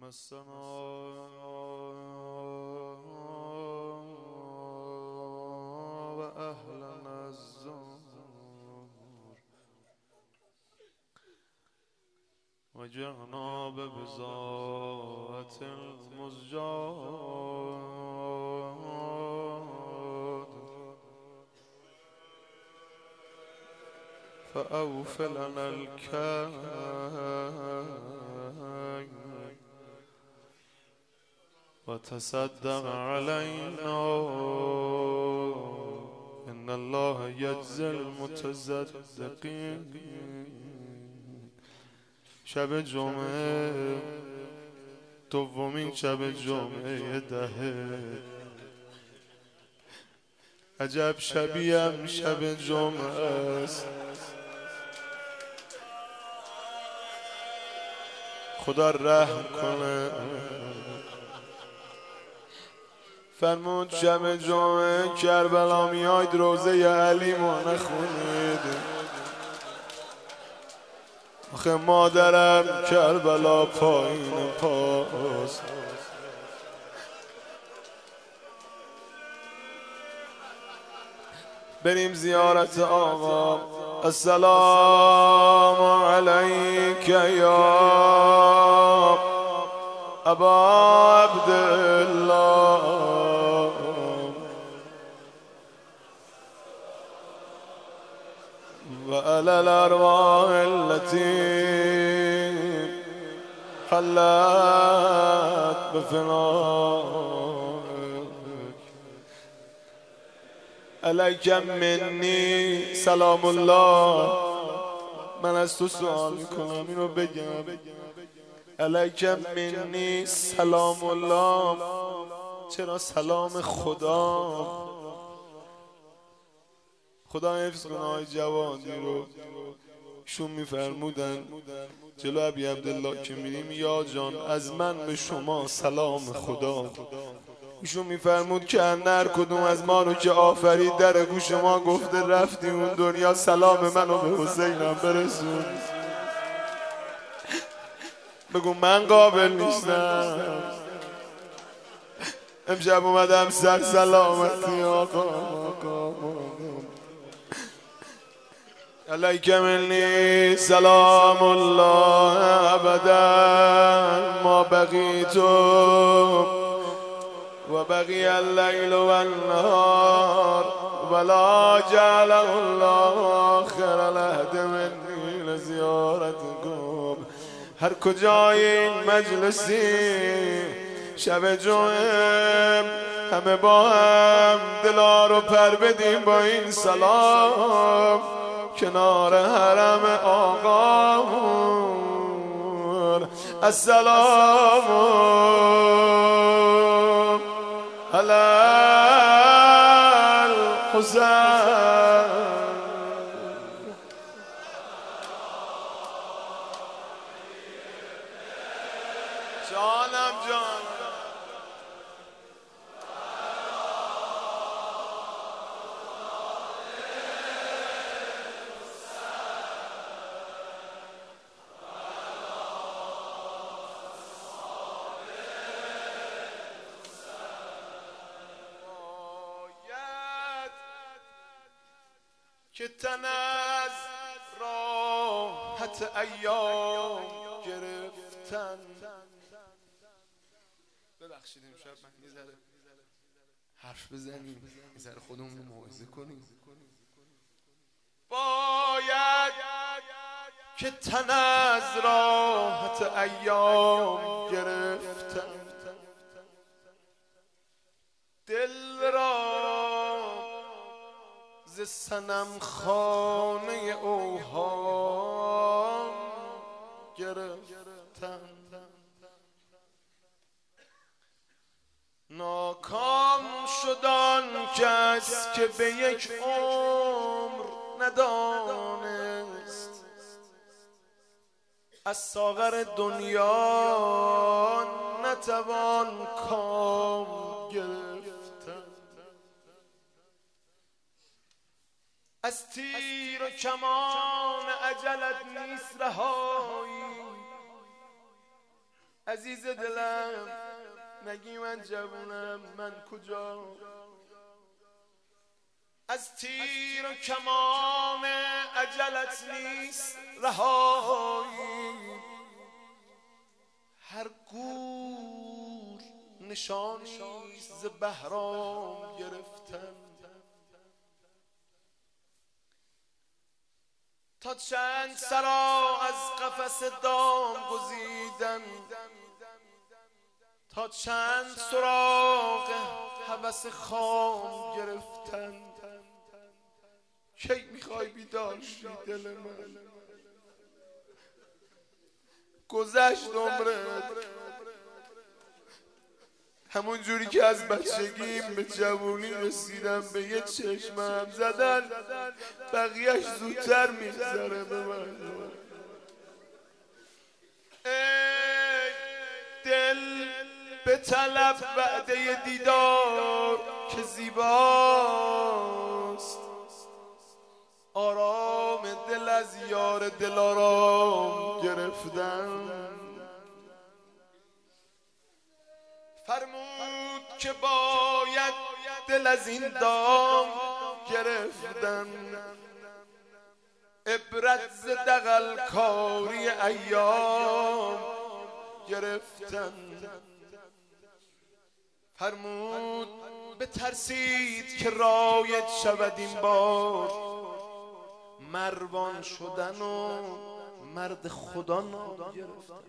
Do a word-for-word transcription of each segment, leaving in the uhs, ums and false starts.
السماء وأهلنا الزور وجعنا ببزاة المزجاد فأوف لنا الكيل وتصدق علينا إن الله يجزي المتصدقين. شب جمعه دومین شب جمعه دهه، عجب شبیم شب جمعه است. خدا رحم کنه. فرمود شب جمعه کربلا میاید روزه علی ما نخونید. آخه مادرم کربلا پایین پاست. بریم زیارت آقا. السلام علیک یا ابا عبدالله و علی الارواح التي حلت بفنائك. علیک منی سلام الله. من از تو سوال میکنم اینو بگم. علیک منی سلام الله. چرا سلام خدا؟ خدا حفظ کنه آقای جوادی رو. شون میفرمودن جلو ابی عبدالله که میریم یا جان از من به شما سلام خدا. ایشون میفرمود که هر کدوم از ما رو که آفرید در گوش ما گفته رفتی اون دنیا سلام منو به حسینم برسون. بگو من قابل نیستم. امشب اومدم سر سلامتی آقا. آقا علیک منی سلام الله ابدا ما بقیت و بقی اللیل و النهار ولا جعل الله آخر العهد منی لزیارتکم. هر کجای این مجلسی شب جمعه همه با هم دلا رو پر بدیم با این سلام کنار حرم آقا. السلام علی الحسین. جانم جان که تن از راحت ایام گرفتن. ببخشید امشب من یه ذره حرف بزنیم، یه ذره خودمون رو موعظه کنیم. باید که تن از راحت ایام گرفتن، دل را ز صنم خانه اوهام گرفتن. ناکام شدن کس که به یک عمر ندانست از ساغر دنیا نتوان کام گرفتن. از تیر و کمان عجلت نیست رهایی، عزیز دلم نگی من جوونم، من کجا از تیر و کمان عجلت نیست رهایی، هر گور نشانیست ز بهرام گرفتن. تا چند سرا از قفس دام گزیدن، تا چند سراغ هوس خام گرفتن. کی میخوای بیدار شی دل من؟ گذشت عمرت همون جوری که از بچگیم به جوونی رسیدم به یه چشمم زدن، بقیهش زودتر میگذره به من. ای دل به طلب وعده دیدار که زیباست، آرام دل از یار دلارام گرفتن. فرمود که باید دل از این دام گرفتن، عبرت ز دغلکاری ایام گرفتن. فرمود بترسید که رایج شود این بار، مروان شدن و مرد خدا نام گرفتن.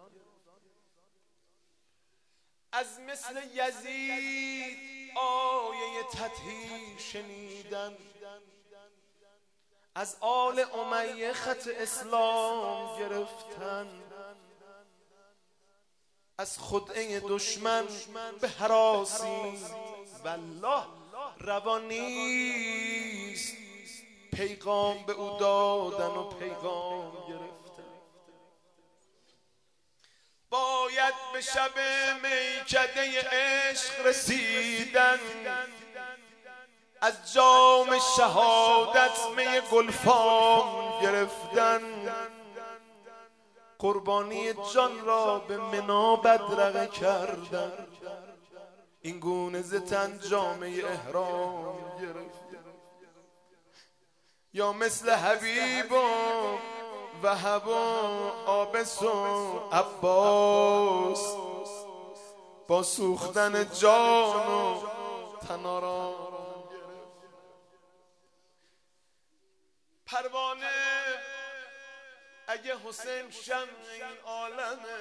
از مثل یزید آیه تطهیر شنیدن، از آل امیه خط اسلام گرفتن. از خدعه دشمن به هراسی والله روا نیست، پیغام به او دادن و پیغام گرفتن. باید به شب میکده عشق رسیدن، از جام شهادت می گلفام گرفتن. قربانی جان را به منا بدرقه کردن، این گونه ز تن جامه احرام گرفتن. یا مثل حبیب و وهب و آبس و عباس، با سوختن جان و تن آرام گرفت. پروانه اگه حسین شمع این عالمه،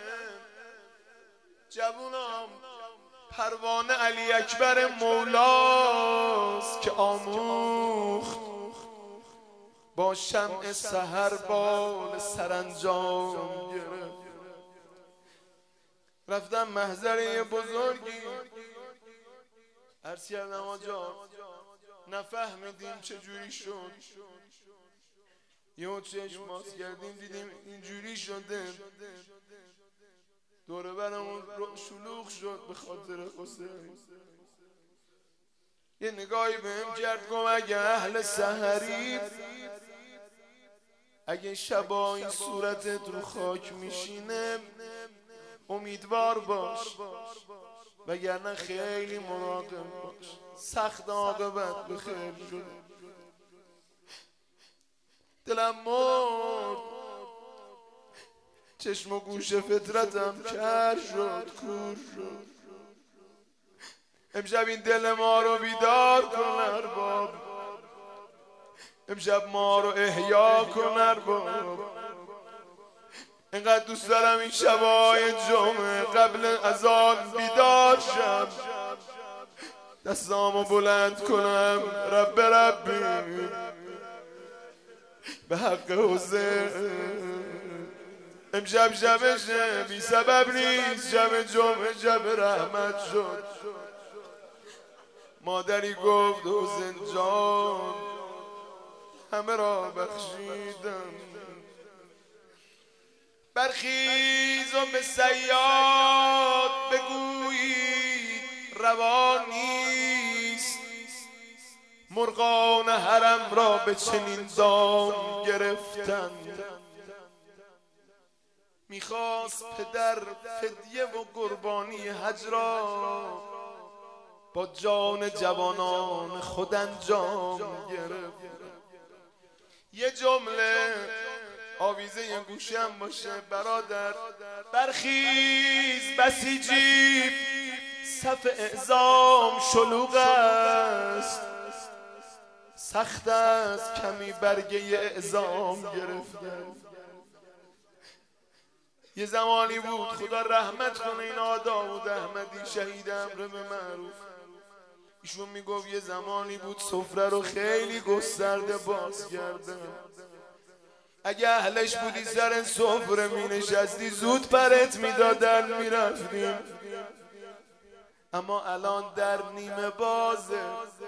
جوونام پروانه علی اکبر مولاست که آموخت با شمع سحر بال سرانجام گرفت. رفتم محضره بزرگی، عرض کردم آجا نفهمیدیم چجوری شد، یه چشم باز کردیم دیدیم اینجوری شده، دوره برمون شلوغ شد به خاطر حسین. یه نگاهی بهم کرد گفت اگه اهل سحری، اگه شبا این صورتت رو خاک میشینه امیدوار باش، وگرنه خیلی مراقب باش، سخت عاقبت به خیر شد. دلم مرد، چشم و گوش فطرتم کر شد، کور شد. امشب این دل ما رو بیدار کن ارباب، امشب ما رو احیا کن ارباب. اینقدر دوست دارم این شبای جمعه قبل اذان بیدار شم، دستامو بلند کنم رب ربی به حق حسین. امشب شبشه بی سبب نیست، شب جمعه شب رحمت شد. مادری گفت حسین جان همه را بخشیدم، برخیز و به صیاد بگویید روا نیست، مرغان حرم را به چنین دام گرفتن. میخواست پدر فدیه و قربانی حج را با جان جوانان خود انجام گرفت. یه جمله آویزه یه گوشم باشه برادر، برخیز بسیجی صف اعزام شلوغ است، سخت است کمی برگه اعزام گرفتن. یه زمانی بود خدا رحمت کنه این داود احمدی شهید امر به معروف، ایشون میگفت یه زمانی بود سفره رو خیلی گسترده باز کردن، اگه اهلش بودی سر سفره می نشستی زود پرت میدادن میرفتیم، اما الان در نیمه بازه،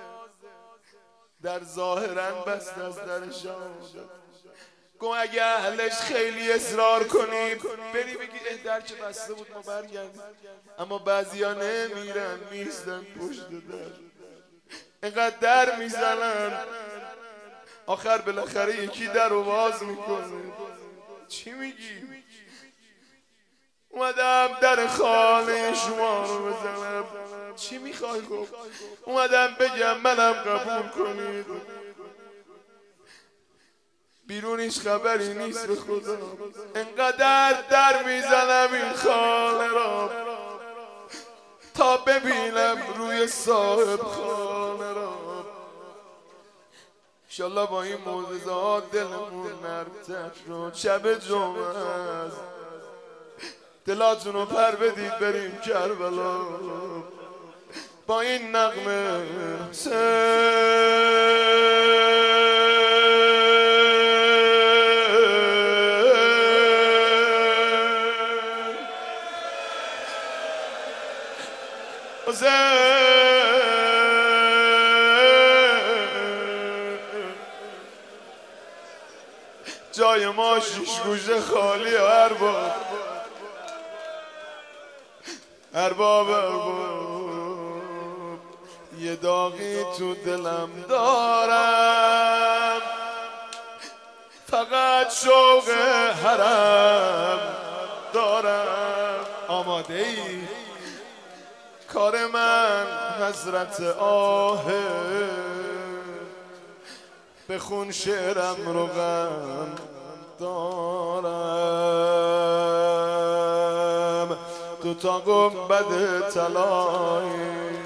در ظاهرن بست از در شام. گو اگه اهلش خیلی اصرار کنی بری بگی اه در چه بسته بود ما برگردیم، اما بعضیا نمیرن میستن پشت در، اینقدر در میزنن آخر بالاخره یکی در رو باز میکنه. چی میگی؟ اومدم در خانه شما رو بزنم، چی میخوای گفت؟ اومدم بگم منم قبول کنید، بیرونیش خبری نیست به خدا، انقدر در میزنم این خانه را تا ببینم روی صاحب خانه را. انشالله با این معجزات دلمون نرم‌تر شد. شب جمعه است، دلاتون رو پر بدید بریم کربلا با این نغمه. جای ما شیش گوشه خالی ارباب ارباب ارباب، یه داغی تو دلم دارم، فقط شوق حرم دارم. آماده ای؟ کار من حضرت آهه، بخون شعرم رو غم دارم. دو تا گنبد طلایی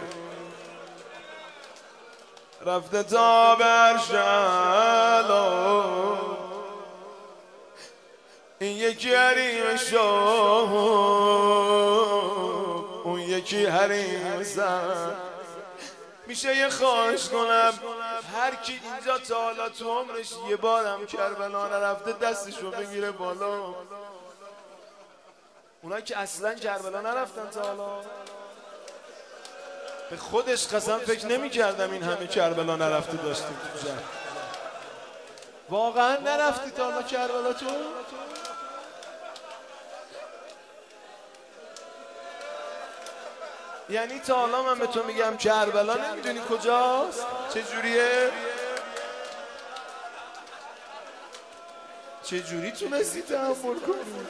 رفته تا بر شلا، این یکی حریم شاه اون یکی حریم زن. میشه یه خواهش کنم هر کی اینجا تا حالا تو عمرش یه بارم کربلا نرفته دستشو بگیره بالا. اونایی که اصلا کربلا نرفتن تا حالا، به خودش قسم فکر نمی کردم این همه کربلا نرفته داشتیم تو جمع. واقعا نرفتی تا حالا کربلا تو؟ یعنی تا حالا من به تو میگم کربلا نمیدونی کجاست؟ چجوریه؟ چجوری تونستی تحمل کنی؟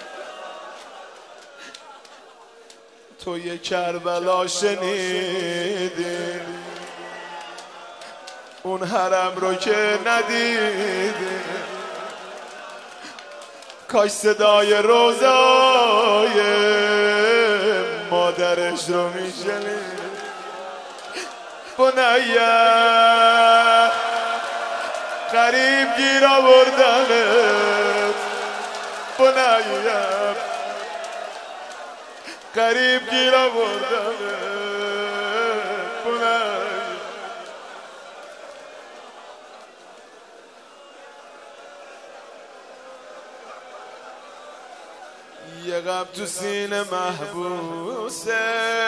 تو یه کربلا شنیدی اون حرم رو که ندیدی، کاش صدای روزای مادرش رو میشنید. بنیه قریب گیر آوردنت، بنیه قریب گیر آوردنت، بنیه یه غم تو سینه محبوسه،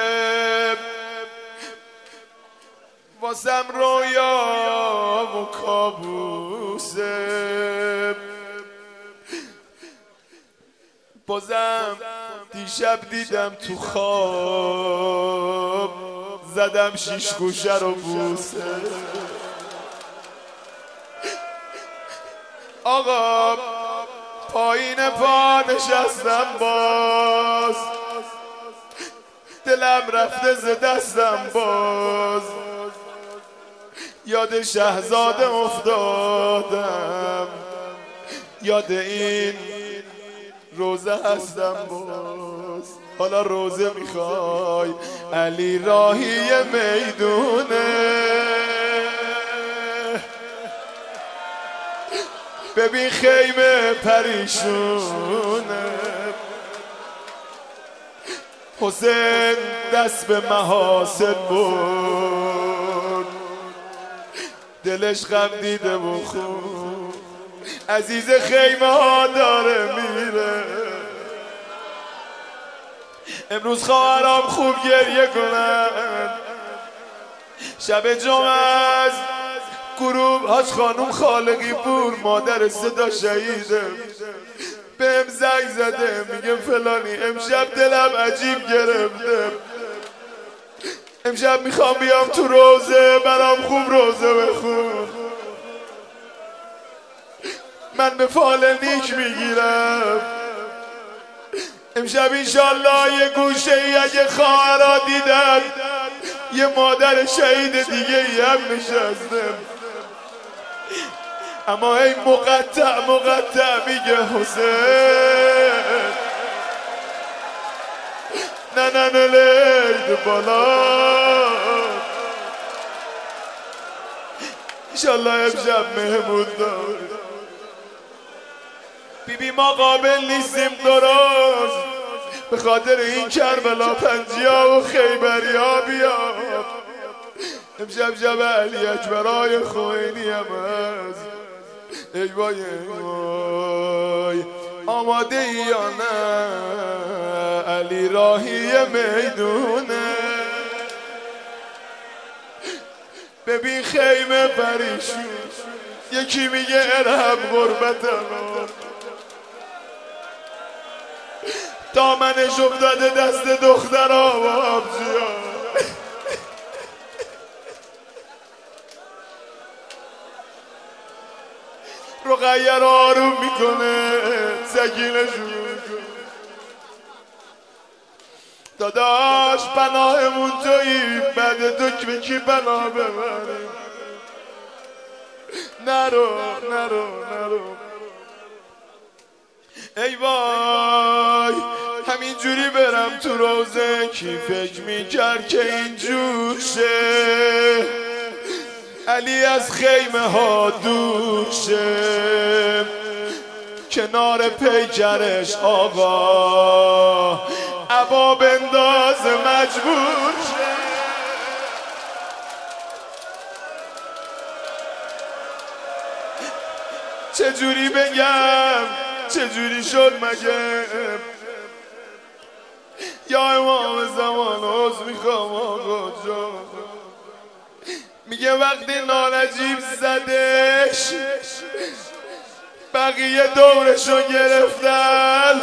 واسم رویا و کابوسه. بازم دیشب دیدم تو خواب، زدم شیش گوشه رو بوسه. آقا پایین پا نشستم باز، دلم رفته ز دستم باز، یاد شهزاده افتادم، یاد این روزه هستم باز. حالا روزه میخوای علی راهی میدونه، ببین خیمه پریشونه، حسین دست به محاسن برد، دلش غم دیده و خون، عزیز خیمه ها داره میره. امروز خواهرام خوب گریه کنن، شب جمعه از گروه حاج خانوم خالقی پور مادر صدا شهیده بهم زنگ زده، میگه فلانی امشب دلم عجیب گرفته، امشب میخوام بیام تو روزه برام خوب روزه بخون، من به فال نیک میگیرم، امشب انشالله یه گوشه ای اگه خواهرها دیدن یه مادر شهید دیگه ای هم نشسته، اما ای مقطع مقطع میگه حسین نه نه نه لید بالا، انشالله امشب مهمون دار. بیبی ما قابل نیستیم درست به خاطر این کربلا پنجیا و خیبری ها بیا، امشب شب علی اکبرای خوینی هم هست. ای وای ای وای آماده ای یا نه علی راهی میدونه، ببین خیمه پریشون، یکی میگه ارحم غربتم، دامنش افتاده دست دخترها و آبجیا، رقیه رو آروم میکنه، سکینشون داداش پناهمون تویی، بعد تو که کی پناه ببریم، نرو نرو نرو. ای وای همینجوری برم تو روزه، کی فکر میکرد که اینجور شه علی از خیمه ها دور شه، کنار پیکرش آقا عبا بنداز مجبور شه، چجوری بگم چجوری شد مگه، یا امام زمان عوض میخوام آقا جان، میگه وقتی نانجیب زدش بقیه دورشو گرفتن،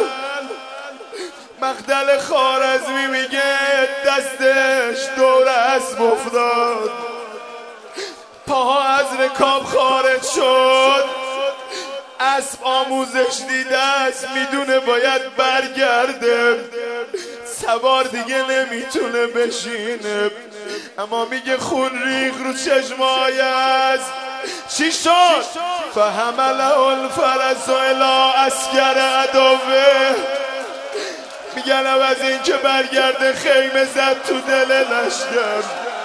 مقتل خوارزمی میگه دستش دور اسب افتاد، پاها از رکاب خارج شد، اسب آموزش دیده است میدونه باید برگرده، سوار دیگه نمیتونه بشینه، اما میگه خون ریخ رو چشمایش، چی شد؟ فحمله الفرس الی اسکر عدوه، میگن از این که برگرده خیمه زد تو دل لشکر،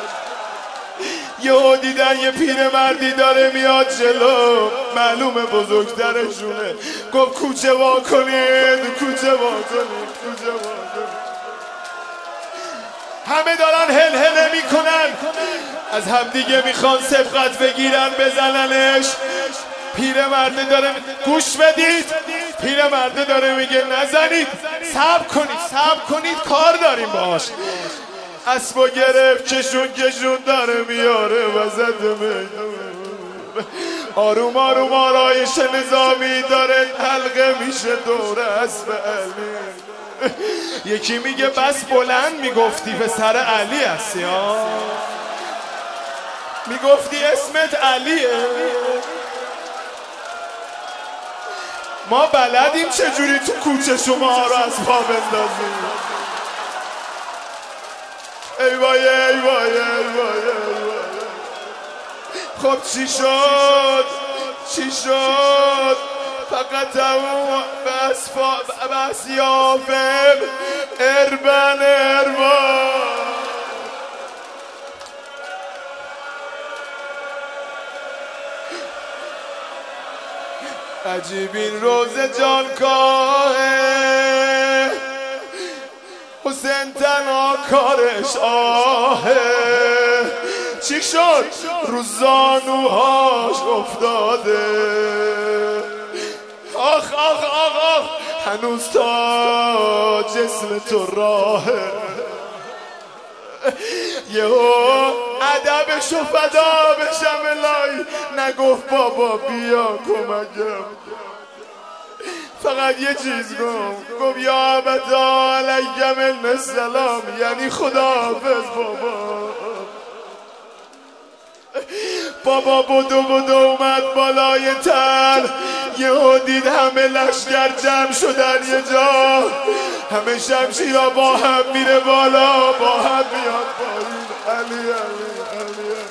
یهو دیدن یه پیر مردی داره میاد جلو، معلومه بزرگترشونه، گفت کوچه وا کنید کوچه وا کنید کوچه وا کنید، همه دارن هل هله میکنن، از همدیگه میخوان سبقت بگیرن بزننش، پیر مرده داره گوش بدید، پیر مرده داره میگه نزنید، صبر کنید صبر کنید کار داریم باهاش، اسبو گرفت کشون کشون داره میاره وسط میدون، آروم آروم آرایش نظامی داره حلقه میشه دور اسب علی، یکی میگه بس بلند میگفتی پسر علی هستی ها، میگفتی اسمت علیه، ما بلدیم چجوری تو کوچه شما ها رو از پا بندازیم. ای وای ای وای ای وای ای وای. خب چی شد چی شد فقط اون بس فا بس یافم اربن اربان. عجیب این روز جانکاهه حسین تنها کارش آهه. چی شد رو زانوهاش افتاده آخ آخ آخ آخ هنوز تا جسم تو راهه. یهو ادبشو فدا بشم الهی نگفت بابا بیا کمکم. فقط یه چیز گفت گفت یا ابتا علیکم السلام یعنی خداحافظ بابا. بابا بدو بدو اومد بالای تل یهو دید همه لشکر جمع شدن یه جا. همه شمشیرها با هم میره بالا با هم میاد پایین. علی علی علی علی.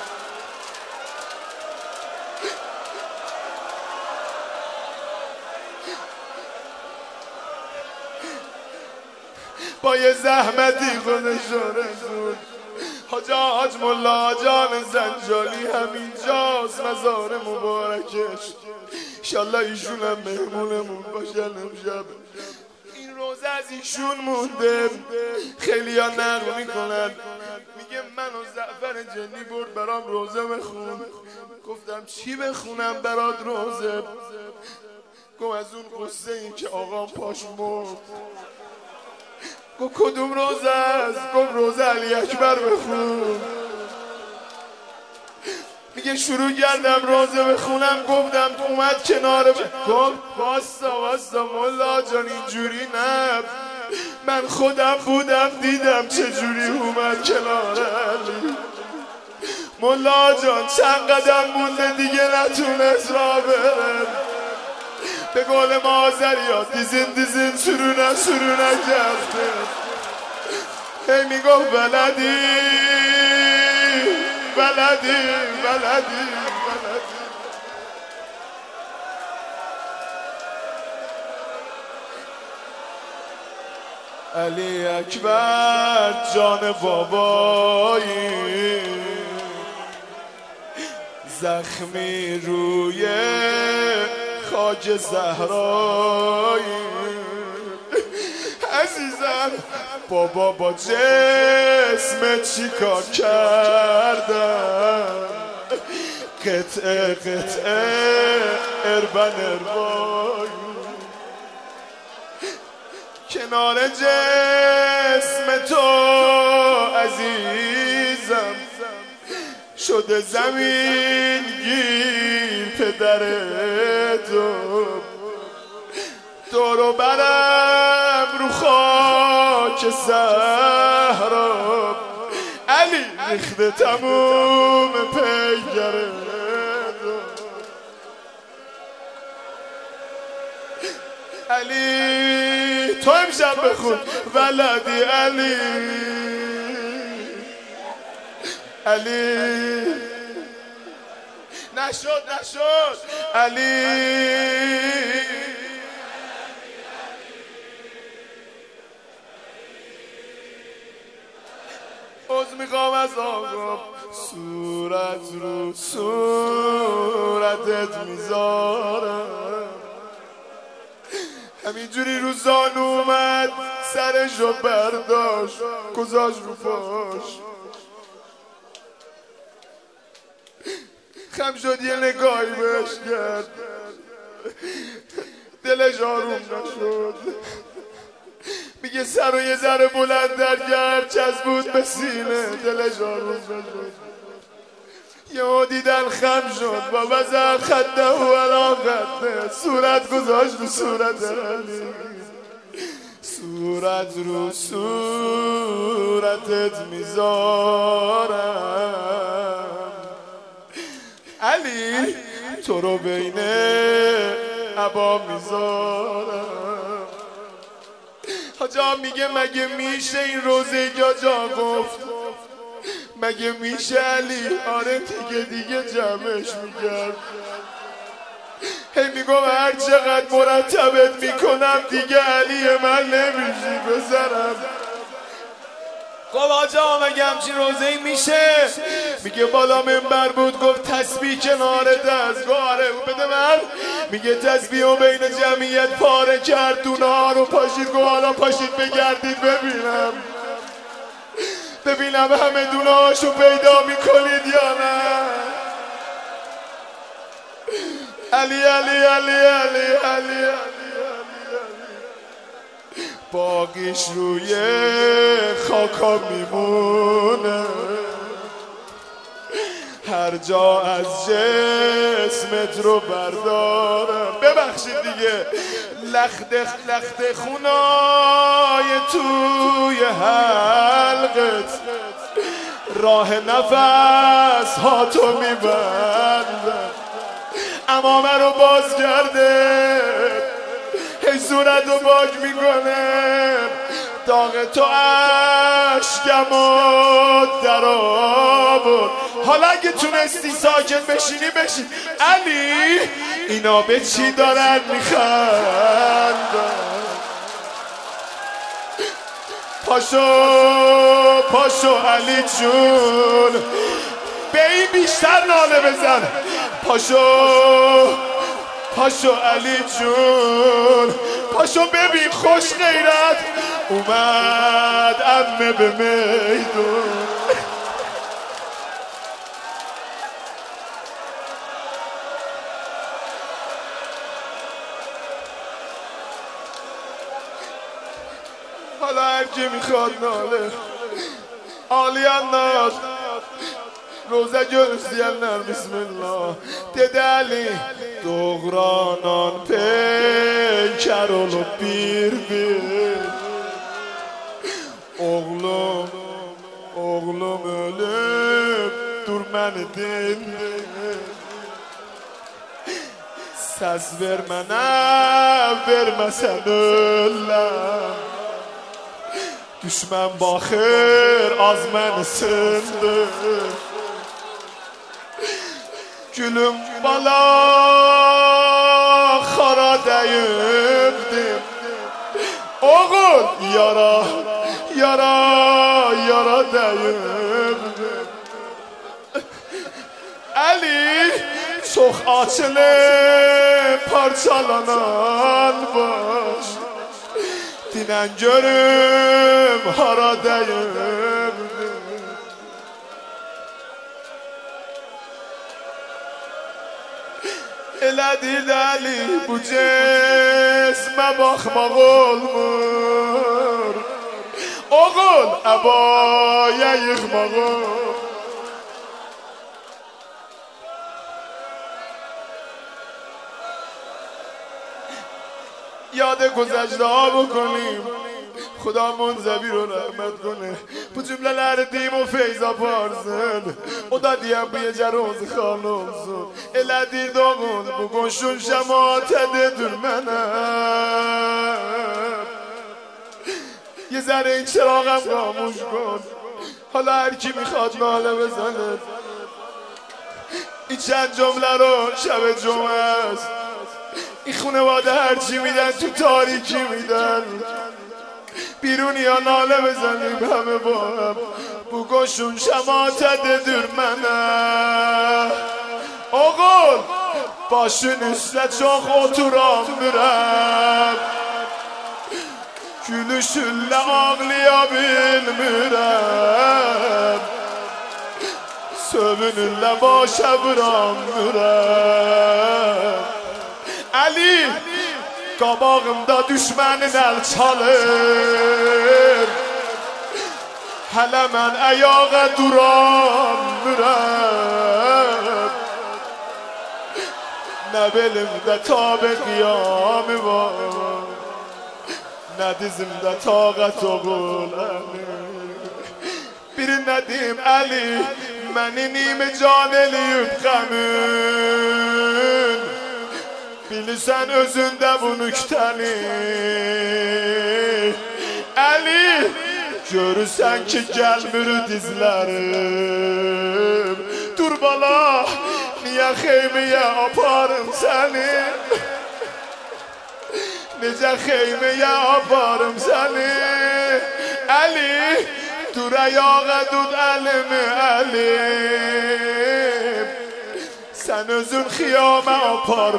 با یه زحمتی خودشو رسون. حاج ملا جان زنجانی همینجاست مزار مبارکش. انشالله ایشون هم مهمونمون باشن امشب. این روزه از ایشون مونده. خیلی ها نقل میکنن میگه منو زعفر جنی برد برام روزه بخون. گفتم چی بخونم برات روزه؟ گفت از اون قصه این که آقام پاش مرد. گفت کدوم روزه است؟ گفت روزه علی اکبر بخون. میگه شروع کردم روزه بخونم گفتم اومد کنار ب... گفت واستا واستا ملا جان اینجوری نه من خودم بودم دیدم چجوری اومد کنار علی. ملا جان چند قدم مونده دیگه نتونست را بره. به قول ما آذریا دیزین دیزین سرونه سرونه کرده. هی میگفت بلدی بلدی بلدی بلدی. علی اکبر جان بابایی زخمی روی خاک زهرایی. عزیزم بابا با جسم چی کار کردن. قطعه قطعه اربن اربایی کنار جسم تو عزیزم شده زمین گیر پدر تو. دورو برم رو خاک زهرا علی ریخته تموم پیگره. علی تو امشب بخون ولدی علی علی. نشد نشد علی عوض میخوام از آقا صورت رو صورتت میذارم. همینجوری رو زانو اومد سرشو برداشت گذاشت رو پاش. خم شد یه نگاهی بهش کرد دلش آروم نشد. میگه سر و یه ذره بلندتر کرد چسبود به سینه دلش آروم نشد. یهو دیدن خم شد با وزن خده و علا خده صورت گذاشت رو صورت علی. صورت رو صورتت میذارم علی تو رو بین عبا میذارم. حاجا میگه مگه میشه این روزه جا جا گفت، مگه میشه علی؟ آره دیگه دیگه جمعش میکرد. هی میگم هر چقدر مرتبت میکنم دیگه علی من نمیشی بزنم. گفت آجا مگه همچین روزه ای میشه؟ میگه بالا منبر بود گفت تسبیح کنار دست. گفت آره بده من. میگه تسبیح و بین جمعیت پاره کرد، دونه ها رو پاشید. گفت حالا پاشید بگردید ببینم ببینم همه دونه هاشو پیدا میکنید یا نه. علی علی علی علی علی علی باقیش روی خاکا میمونه، هر جا از جسمت رو بردارم. ببخشید دیگه لخت لخت خونای توی حلقت راه نفس ها تو میبندم. امامه رو باز کرده هی صورت رو باگ میکنه، داغ تو عشقم و در آورد. حالا اگه تونستی ساکت بشینی بشین. علی اینا به چی دارن میخندن؟ پاشو پاشو علی جون، به این بیشتر ناله بزن. پاشو پاشو علی جون، پاشو ببین خوش غیرت اومد عمه به میدون. حالا هر کی میخواد ناله. آلیان ناد روزه گرسیانlar بسم الله. Dedi Ali doğranan peker olup bir bir. Oğlum, oğlum ölüp dur beni dinle. Söz vermene vermesen ölüm. Düşman bakır az beni söndür. Gülüm bala xara dəyibdim. Oğul yara yara yara dəyibdim. Ali çox açılıb parçalanan baş. Dinən görüm hara dəyibdim. Elədir dəli bu cismə baxmaq olmur. Oğul əbaya yıxmaq olur. یاد گذشته ها بکنیم، خدا منزوی رو رحمت کنه. Bu cümleler o feyza parsın, o da diyen bir ceroz xanımsın. Elədir doğun bu qoşun şəmatədir mənə. یه ذره این چراغم خاموش کن. حالا هر کی میخواد ناله بزنه. این چند جمله رو شب جمعه است. این خانواده هرچی میدن تو تاریکی میدن. بیرونی ها ناله بزنیم همه با هم. Bu qoşun şəmatədir mənə. Oğul başın üstə çox oturamırəm. Gülüşünlə ağlaya bilmirəm. Sövününlə başa vuramırəm. Ali qabağımda düşmənin əl çalır. Hələ mən əyağa duramırəm. Nə belimdə tab qiyamı var, nə dizimdə taqət oğulanır. Biri nədim Əli məni nimə can eləyib qəmün. bilirsən özündə bu nüktəni Əli, görürsən ki gəlmür dizlərim Dur bala, niyə xeyməyə aparım səni Necə xeyməyə aparım səni Əli, dur ayağa tut əlimi əlim Sən özün xiyamə apar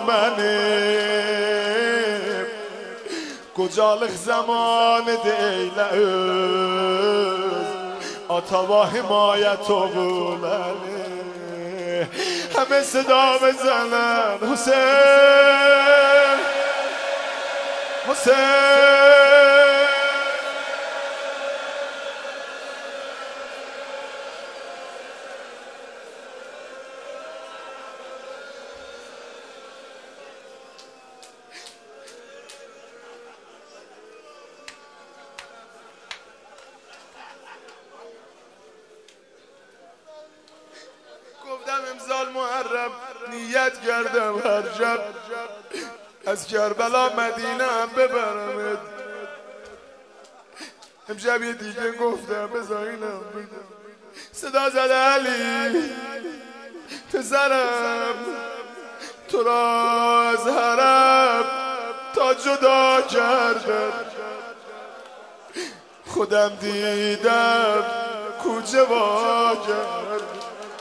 mənim Qocalıq zamanıdır eylə öz Atava himayət oğul əli Həmə sıda bəzənən Hüseyin Hüseyin گفتم امسال محرم نیت کردم هر شب از کربلا مدینه هم ببرمت امشب یه دیگه گفتم بذار اینم بگم صدا زده علی پسرم تو را از حرم تا جدا کردم خودم دیدم کوچه وا کردم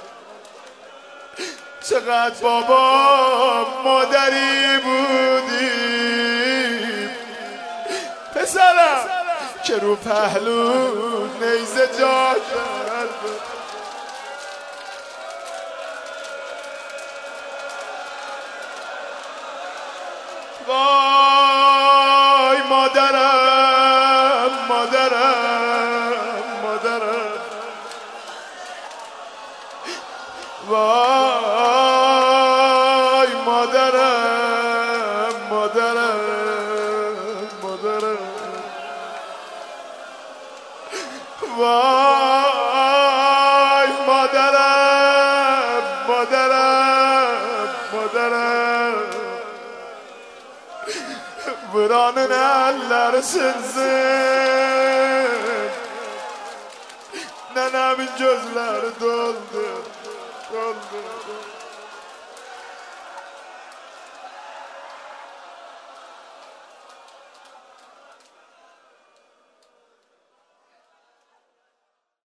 چقدر بابا مادری بودیم پسرم که رو پهلو نیزه جا کرد وای مادرم مادرم مادرم وای مادرم مادرم مادرم وای مادرم مادرم مادرم buranın ellerisinsin Nenemin gözleri doldu, doldu, doldu.